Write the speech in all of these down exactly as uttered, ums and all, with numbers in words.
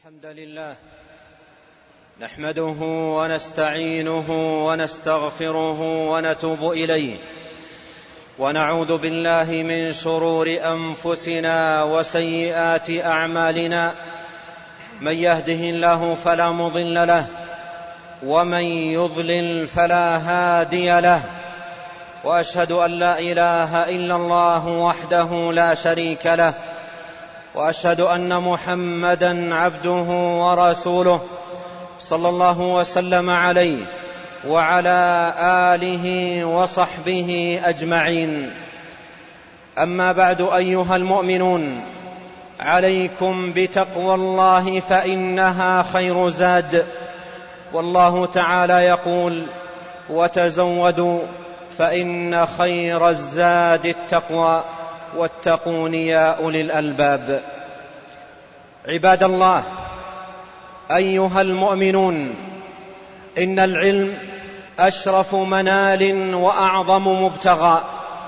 الحمد لله نحمده ونستعينه ونستغفره ونتوب إليه، ونعوذ بالله من شرور أنفسنا وسيئات أعمالنا. من يهده الله فلا مضل له، ومن يضلل فلا هادي له، وأشهد أن لا إله إلا الله وحده لا شريك له، وأشهد أن محمدًا عبده ورسوله صلى الله وسلم عليه وعلى آله وصحبه أجمعين. أما بعد، أيها المؤمنون، عليكم بتقوى الله فإنها خير زاد، والله تعالى يقول: وتزودوا فإن خير الزاد التقوى واتقون يا أولي الألباب. عباد الله، أيها المؤمنون، إن العلم أشرف منال وأعظم مبتغى،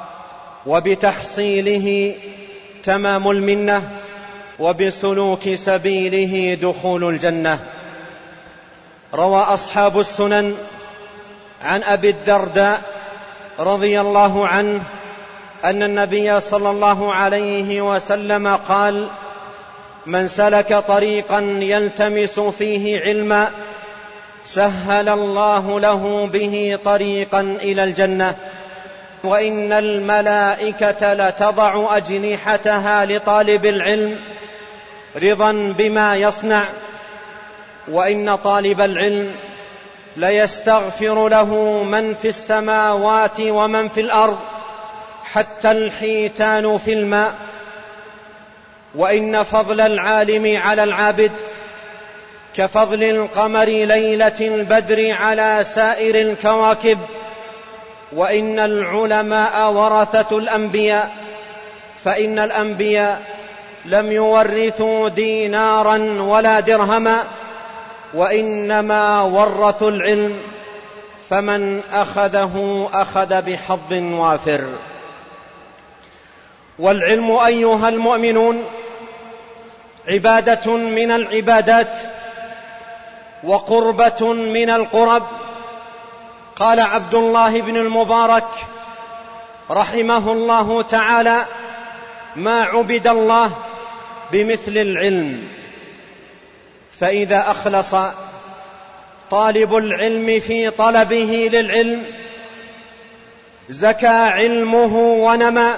وبتحصيله تمام المنة، وبسلوك سبيله دخول الجنة. روى أصحاب السنن عن أبي الدرداء رضي الله عنه أن النبي صلى الله عليه وسلم قال: من سلك طريقا يلتمس فيه علما سهل الله له به طريقا إلى الجنة، وإن الملائكة لتضع أجنحتها لطالب العلم رضا بما يصنع، وإن طالب العلم ليستغفر له من في السماوات ومن في الأرض حتى الحيتان في الماء، وإن فضل العالم على العابد كفضل القمر ليلة البدر على سائر الكواكب، وإن العلماء ورثة الأنبياء، فإن الأنبياء لم يورثوا دينارا ولا درهما، وإنما ورثوا العلم، فمن أخذه أخذ بحظ وافر. والعلم أيها المؤمنون عبادة من العبادات، وقربة من القرب. قال عبد الله بن المبارك رحمه الله تعالى: ما عبد الله بمثل العلم. فإذا أخلص طالب العلم في طلبه للعلم زكى علمه ونمى،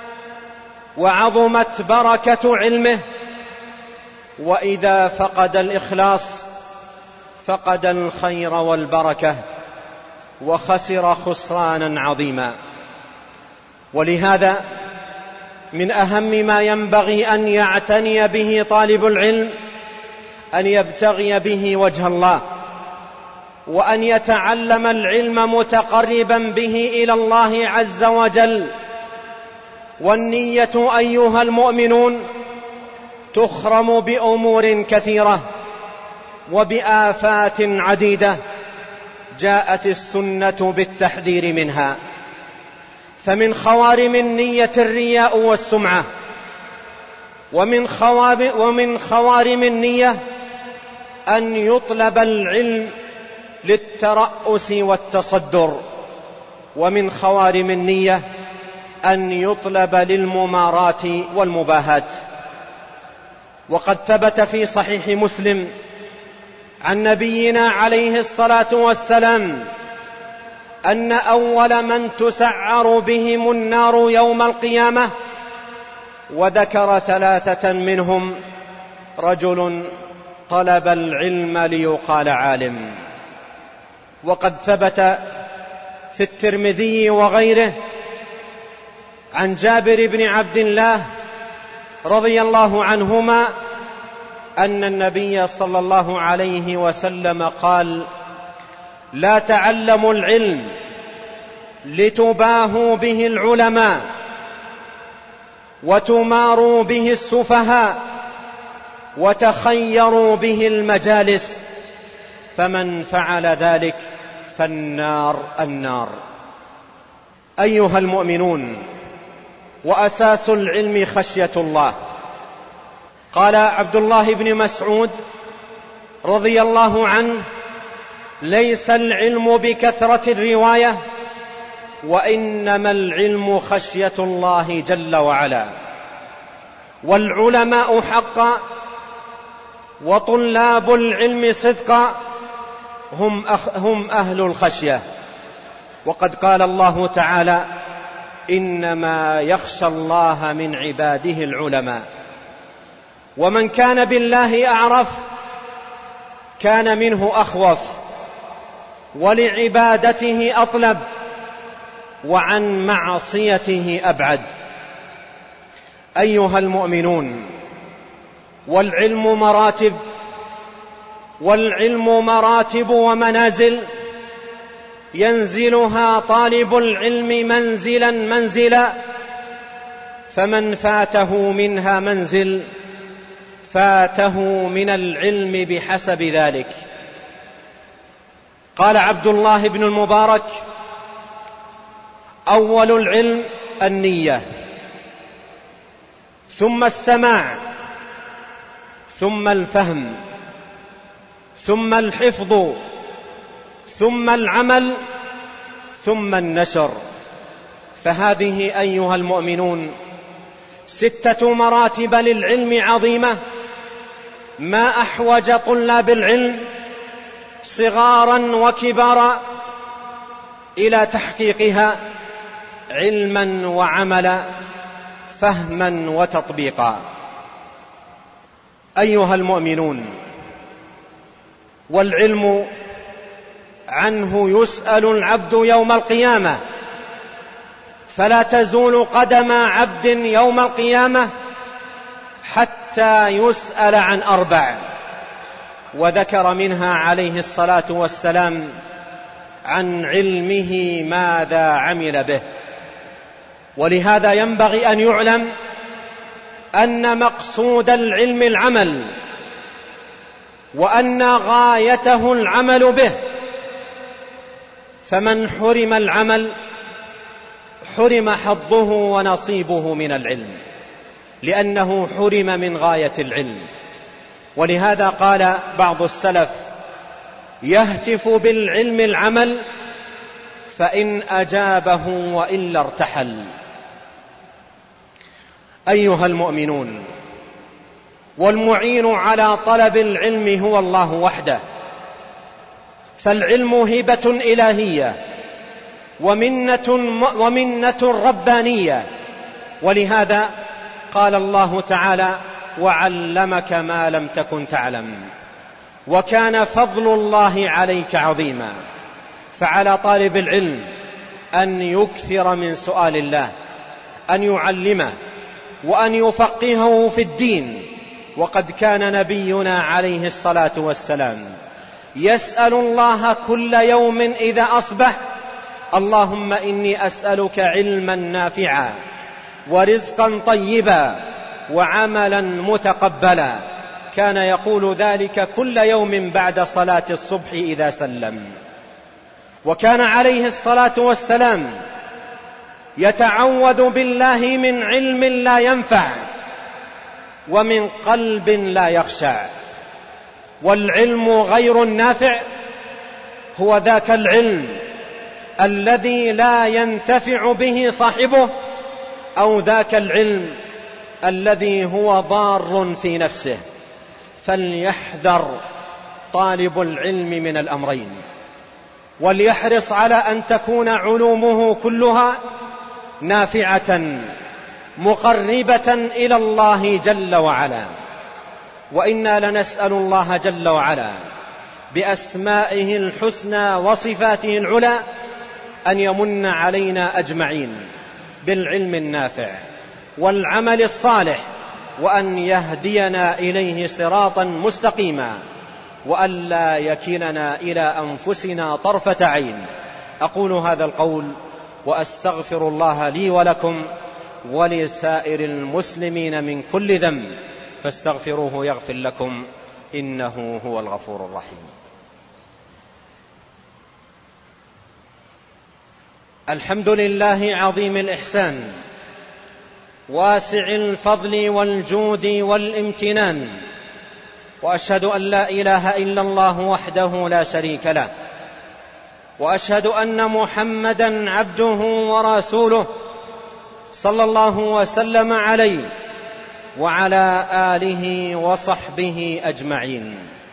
وعظمت بركة علمه. وإذا فقد الإخلاص فقد الخير والبركة، وخسر خسرانا عظيما. ولهذا من أهم ما ينبغي أن يعتني به طالب العلم أن يبتغي به وجه الله، وأن يتعلم العلم متقربا به إلى الله عز وجل. والنية أيها المؤمنون تخرم بأمور كثيرة وبآفات عديدة جاءت السنة بالتحذير منها. فمن خوارم النية الرياء والسمعة، ومن ومن خوارم النية أن يطلب العلم للترأس والتصدر، ومن خوارم النية أن يطلب للممارات والمباهات. وقد ثبت في صحيح مسلم عن نبينا عليه الصلاة والسلام أن أول من تسعر بهم النار يوم القيامة، وذكر ثلاثة منهم: رجل طلب العلم ليقال عالم. وقد ثبت في الترمذي وغيره عن جابر بن عبد الله رضي الله عنهما أن النبي صلى الله عليه وسلم قال: لا تعلموا العلم لتباهوا به العلماء وتماروا به السفهاء وتخيروا به المجالس، فمن فعل ذلك فالنار النار. أيها المؤمنون، وأساس العلم خشية الله. قال عبد الله بن مسعود رضي الله عنه: ليس العلم بكثرة الرواية، وإنما العلم خشية الله جل وعلا. والعلماء حقا وطلاب العلم صدقا هم, أخ هم أهل الخشية. وقد قال الله تعالى: إنما يخشى الله من عباده العلماء. ومن كان بالله أعرف كان منه أخوف، ولعبادته أطلب، وعن معصيته أبعد. أيها المؤمنون، والعلم مراتب والعلم مراتب ومنازل ينزلها طالب العلم منزلا منزلا، فمن فاته منها منزل فاته من العلم بحسب ذلك. قال عبد الله بن المبارك: أول العلم النية، ثم السماع، ثم الفهم، ثم الحفظ، ثم العمل، ثم النشر. فهذه أيها المؤمنون ستة مراتب للعلم عظيمة، ما أحوج طلاب العلم صغارا وكبارا إلى تحقيقها علما وعملا، فهما وتطبيقا. أيها المؤمنون، والعلم عنه يسأل العبد يوم القيامة، فلا تزول قدم عبد يوم القيامة حتى يسأل عن أربع، وذكر منها عليه الصلاة والسلام عن علمه ماذا عمل به. ولهذا ينبغي أن يعلم أن مقصود العلم العمل، وأن غايته العمل به. فمن حرم العمل حرم حظه ونصيبه من العلم، لأنه حرم من غاية العلم. ولهذا قال بعض السلف: يهتف بالعلم العمل، فإن أجابه وإلا ارتحل. أيها المؤمنون، والمعين على طلب العلم هو الله وحده، فالعلم هبة إلهية ومنة, ومنة ربانية. ولهذا قال الله تعالى: وعلمك ما لم تكن تعلم، وكان فضل الله عليك عظيما. فعلى طالب العلم أن يكثر من سؤال الله، أن يعلمه وأن يفقهه في الدين. وقد كان نبينا عليه الصلاة والسلام يسأل الله كل يوم إذا أصبح: اللهم إني أسألك علما نافعا، ورزقا طيبا، وعملا متقبلا. كان يقول ذلك كل يوم بعد صلاة الصبح إذا سلم. وكان عليه الصلاة والسلام يتعوذ بالله من علم لا ينفع، ومن قلب لا يخشع. والعلم غير النافع هو ذاك العلم الذي لا ينتفع به صاحبه، أو ذاك العلم الذي هو ضار في نفسه. فليحذر طالب العلم من الأمرين، وليحرص على أن تكون علومه كلها نافعة مقربة إلى الله جل وعلا. وإنا لنسأل الله جل وعلا بأسمائه الحسنى وصفاته العلى أن يمن علينا أجمعين بالعلم النافع والعمل الصالح، وأن يهدينا إليه صراطا مستقيما، وأن لا يكلنا إلى أنفسنا طرفة عين. أقول هذا القول وأستغفر الله لي ولكم ولسائر المسلمين من كل ذنب، فاستغفروه يغفر لكم، إنه هو الغفور الرحيم. الحمد لله عظيم الإحسان، واسع الفضل والجود والامتنان، وأشهد أن لا إله إلا الله وحده لا شريك له، وأشهد أن محمدا عبده ورسوله صلى الله وسلم عليه وعلى آله وصحبه أجمعين.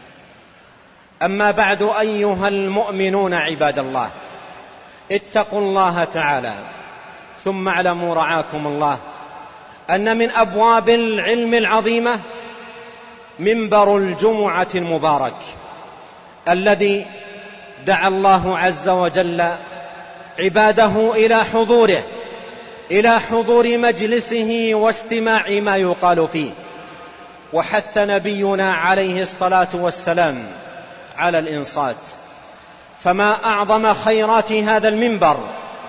أما بعد، أيها المؤمنون عباد الله، اتقوا الله تعالى، ثم اعلموا رعاكم الله أن من أبواب العلم العظيمة منبر الجمعة المبارك الذي دعا الله عز وجل عباده إلى حضوره إلى حضور مجلسه واستماع ما يقال فيه. وحث نبينا عليه الصلاة والسلام على الإنصات، فما أعظم خيرات هذا المنبر،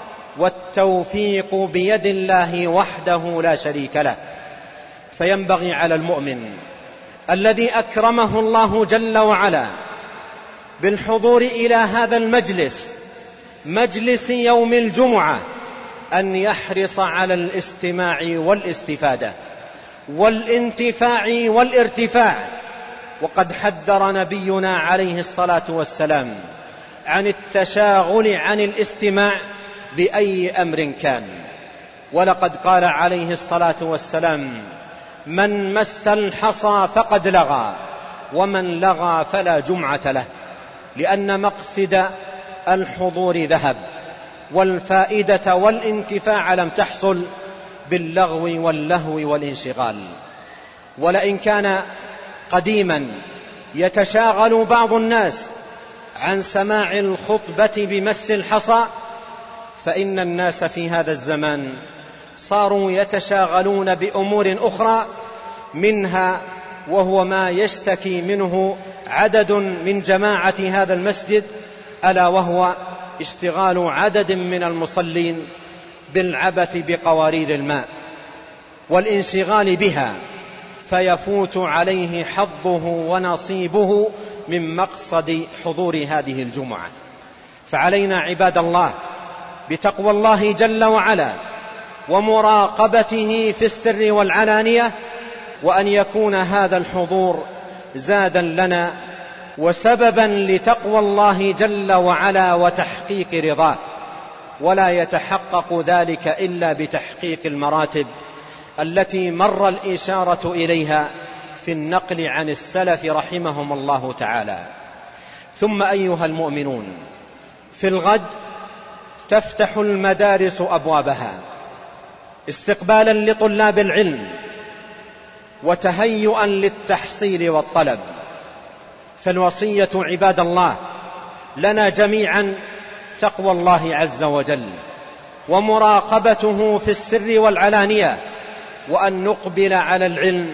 والتوفيق بيد الله وحده لا شريك له. فينبغي على المؤمن الذي أكرمه الله جل وعلا بالحضور إلى هذا المجلس، مجلس يوم الجمعة، أن يحرص على الاستماع والاستفادة والانتفاع والارتفاع. وقد حذر نبينا عليه الصلاة والسلام عن التشاغل عن الاستماع بأي أمر كان. ولقد قال عليه الصلاة والسلام: من مس الحصى فقد لغى، ومن لغى فلا جمعة له. لأن مقصد الحضور ذهب، والفائدة والانتفاع لم تحصل باللغو واللهو والانشغال. ولئن كان قديما يتشاغل بعض الناس عن سماع الخطبة بمس الحصى، فإن الناس في هذا الزمان صاروا يتشاغلون بأمور أخرى، منها وهو ما يشتكي منه عدد من جماعة هذا المسجد، ألا وهو اشتغال عدد من المصلين بالعبث بقوارير الماء والانشغال بها، فيفوت عليه حظه ونصيبه من مقصد حضور هذه الجمعة. فعلينا عباد الله بتقوى الله جل وعلا ومراقبته في السر والعلانية، وأن يكون هذا الحضور زادا لنا وسببا لتقوى الله جل وعلا وتحقيق رضاه. ولا يتحقق ذلك إلا بتحقيق المراتب التي مر الإشارة إليها في النقل عن السلف رحمهم الله تعالى. ثم أيها المؤمنون، في الغد تفتح المدارس أبوابها استقبالا لطلاب العلم وتهيئا للتحصيل والطلب. فالوصية عباد الله لنا جميعا تقوى الله عز وجل ومراقبته في السر والعلانية، وأن نقبل على العلم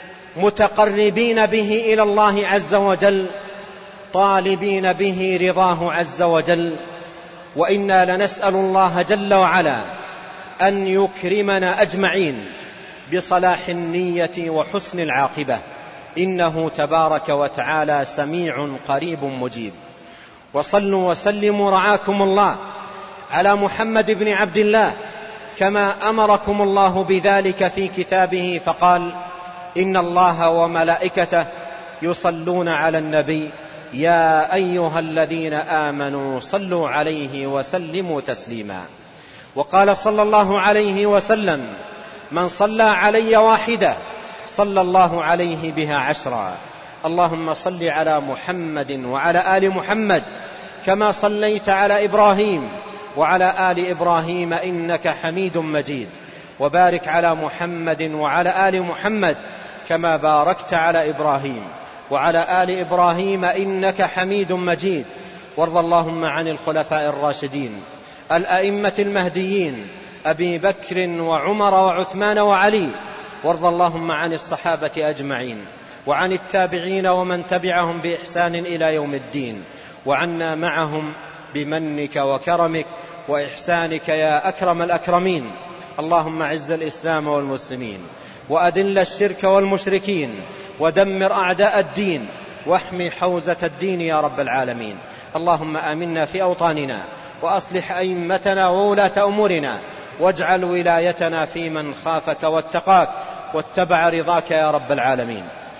متقربين به إلى الله عز وجل، طالبين به رضاه عز وجل. وإنا لنسأل الله جل وعلا أن يكرمنا أجمعين بصلاح النية وحسن العاقبة، إنه تبارك وتعالى سميع قريب مجيب. وصلوا وسلموا رعاكم الله على محمد بن عبد الله، كما أمركم الله بذلك في كتابه، فقال: إن الله وملائكته يصلون على النبي يا أيها الذين آمنوا صلوا عليه وسلموا تسليما. وقال صلى الله عليه وسلم: من صلى علي واحدة صلى الله عليه بها عشرا. اللهم صل على محمد وعلى آل محمد كما صليت على إبراهيم وعلى آل إبراهيم إنك حميد مجيد، وبارك على محمد وعلى آل محمد كما باركت على إبراهيم وعلى آل إبراهيم إنك حميد مجيد. وارض اللهم عن الخلفاء الراشدين الأئمة المهديين أبي بكر وعمر وعثمان وعلي، وارض اللهم عن الصحابة أجمعين وعن التابعين ومن تبعهم بإحسان إلى يوم الدين، وعنا معهم بمنك وكرمك وإحسانك يا أكرم الأكرمين. اللهم أعز الإسلام والمسلمين، وأذل الشرك والمشركين، ودمر أعداء الدين، واحمي حوزة الدين يا رب العالمين. اللهم آمنا في أوطاننا، وأصلح أئمتنا وولاة أمورنا، واجعل ولايتنا في من خافك واتقاك واتبع رضاك يا رب العالمين.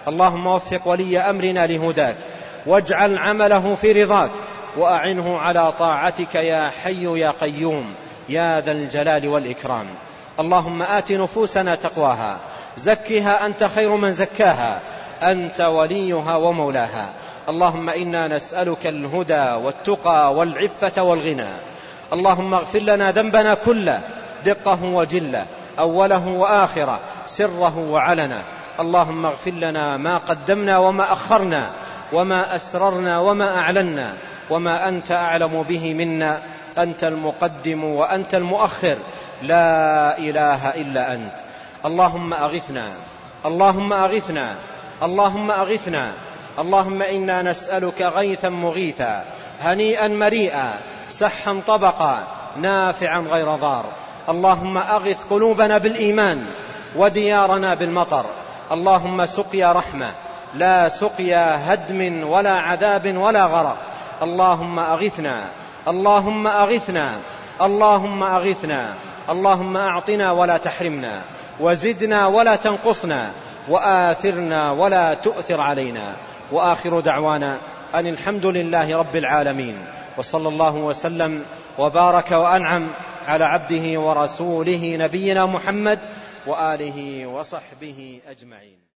اللهم وفق ولي أمرنا لهداك، واجعل عمله في رضاك، وأعنه على طاعتك يا حي يا قيوم يا ذا الجلال والإكرام. اللهم آت نفوسنا تقواها، زكها أنت خير من زكاها، أنت وليها ومولاها. اللهم إنا نسألك الهدى والتقى والعفة والغنى. اللهم اغفر لنا ذنبنا كله، دقه وجله، أوله وآخره، سره وعلنه. اللهم اغفر لنا ما قدمنا وما أخرنا، وما أسررنا وما أعلنا، وما أنت أعلم به منا. أنت المقدم وأنت المؤخر، لا إله إلا أنت. اللهم أغثنا، اللهم أغثنا، اللهم أغثنا. اللهم إنا نسألك غيثا مغيثا، هنيئا مريئا، سحا طبقا، نافعا غير ضار. اللهم أغث قلوبنا بالإيمان، وديارنا بالمطر. اللهم سقيا رحمة، لا سقيا هدم ولا عذاب ولا غرق. اللهم أغثنا، اللهم أغثنا، اللهم أغثنا. اللهم أعطنا ولا تحرمنا، وزدنا ولا تنقصنا، وآثرنا ولا تؤثر علينا. وآخر دعوانا أن الحمد لله رب العالمين، وصلى الله وسلم وبارك وأنعم على عبده ورسوله نبينا محمد وآله وصحبه أجمعين.